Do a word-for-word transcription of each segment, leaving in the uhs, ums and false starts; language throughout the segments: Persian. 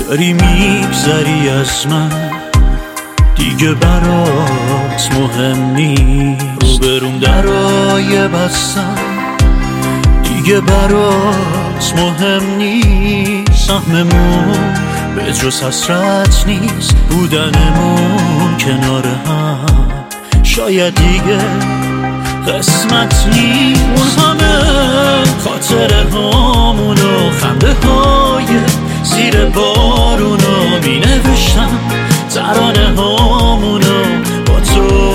داری میگذری از من، دیگه برات مهم نیست. روبروم درای بستم، دیگه برات مهم نیست. سهممون به جز حسرت نیست، بودنمون کنار هم شاید دیگه قسمت نیست. اون همه خاطره هامونو، خنده های زیر بارونو می نوشتم، ترانه هامونو با تو.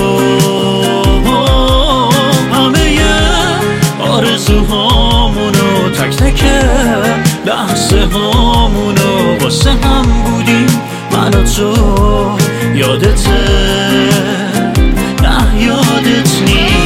همه آرزوهامونو، تک تک لحظه هامونو واسه هم بودیم من و تو. یادته نه یادت نیست.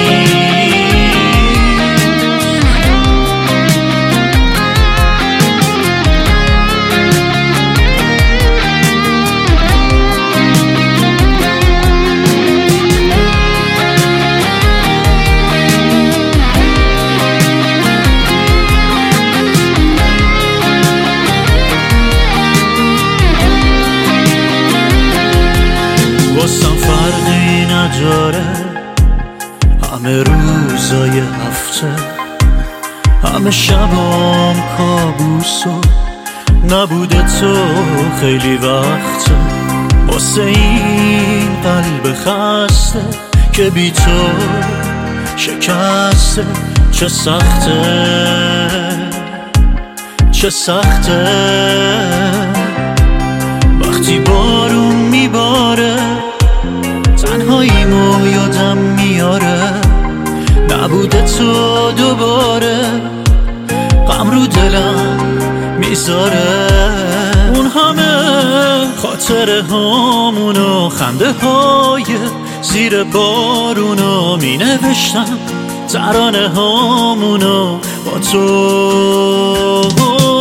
واسم فرقی نداره، همه روزای هفته، همه شبام کابوسو نبوده تو خیلی وقته. واسه این قلب خسته که بی تو شکسته، چه سخته چه سخته وقتی بارون میباره، تنهاییمو یادم میاره، نبوده تو دوباره، غم رو دلم میذاره. اون همه خاطره هامونو، خنده های زیر بارونو می نوشتم، ترانه هامونو با تو.